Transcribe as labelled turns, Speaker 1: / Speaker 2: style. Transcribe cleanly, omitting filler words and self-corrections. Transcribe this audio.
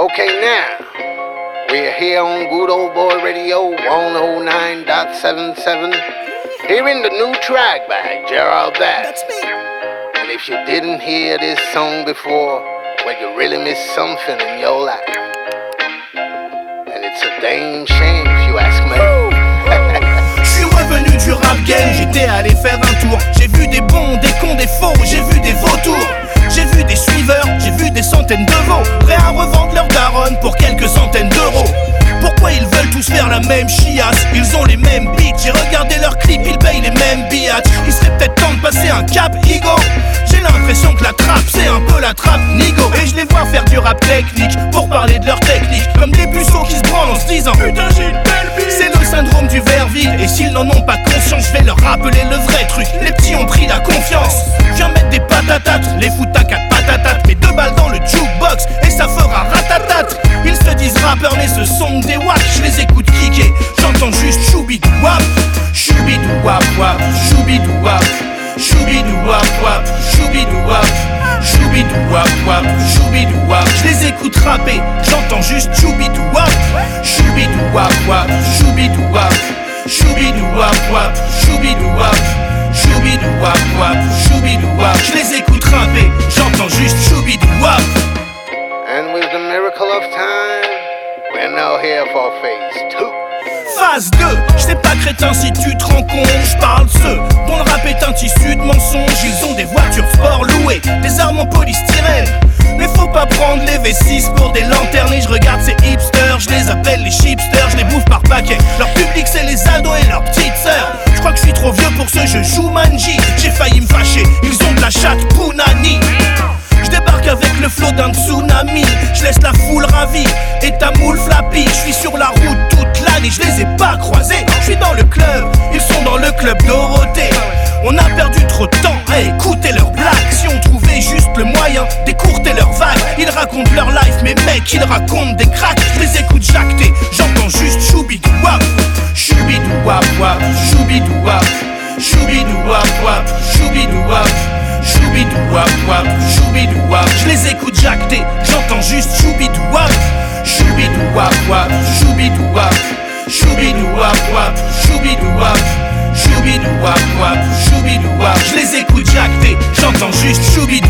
Speaker 1: Okay, now, we're here on Good Old Boy Radio 109.77, hearing the new track by Gerald Bass.
Speaker 2: That's me.
Speaker 1: And if you didn't hear this song before, well, you really missed something in your life. And it's a damn shame if you ask me.
Speaker 2: Je suis revenu du rap game, j'étais allé faire un tour. J'ai vu des bons, des cons, des faux, j'ai vu des vautours. J'ai vu des suiveurs, j'ai vu des centaines de veaux prêts à revendre leur daronne pour quelques centaines d'euros. Pourquoi ils veulent tous faire la même chiasse? Ils ont les mêmes beats, j'ai regardé leurs clips, ils payent les mêmes billets. Il serait peut-être temps de passer un cap, Igo. J'ai l'impression que la trappe, c'est un peu la trappe Nigo. Et je les vois faire du rap technique pour parler de leur technique, comme des puceaux qui se branlent en se disant putain j'ai une belle vie. C'est le syndrome du verre vide, et s'ils n'en ont pas conscience, je vais leur rappeler le vrai truc. Les petits ont pris la confiance. Je viens mettre des patatates, les foutre à 4 patatates. Mets 2 balles dans le jukebox et ça fera ratatat. Ils se disent rappeurs mais ce sont des wack. Je les écoute kicker, j'entends juste choubidou wap. Choubidou wap wap, choubidou wap. Choubidou wap wap, choubidou wap. Choubidou wap wap, choubidou wap. Je les écoute rapper, j'entends juste choubidou wap. Choubidou wap wap, choubidou wap. Choubidou wap wap, choubidou wap. Choubidou wap wap, choubidou wap. Je les écoute rapper, j'entends juste choubidou wap.
Speaker 1: And with the miracle of time, we're now here for phase 2.
Speaker 2: Phase 2, j'sais pas crétin si tu te rends compte. J'parle de ceux dont le rap est un tissu de mensonges. Ils ont des voitures sport louées, des armes en polystyrène. Mais faut pas prendre les V6 pour des lanternes. Et je regarde ces hipsters, je les appelle les chipsters. Je les bouffe par paquet, leur public c'est les ados et leurs petites sœurs. Je crois que je suis trop vieux pour ce jeu Jumanji. J'ai failli me fâcher, ils ont de la chatte Punani. Je débarque avec le flot d'un tsunami. Je laisse la foule ravie et ta moule flappie. Je suis sur la route toute l'année, je les ai pas croisés. Je suis dans le club, ils sont dans le club Dorothée. On a perdu trop de temps à écouter leurs blagues. Si on trouvait juste le moyen d'écourter leurs vagues. Ils racontent leur life, mais mec, ils racontent des cracks. Je les écoute jacter, j'entends juste choubidou wap. Choubidou wap wap, choubidou wap. Choubidou wap wap, choubidou wap. Choubidou wap wap, choubidou wap. Je les écoute jacter, j'entends juste choubidou wap. Choubidou wap wap, choubidou wap. Choubidou wap wap, choubidou wap. Choubidou wap wap, choubidou wap. Je les écoute jacter, j'entends juste choubidou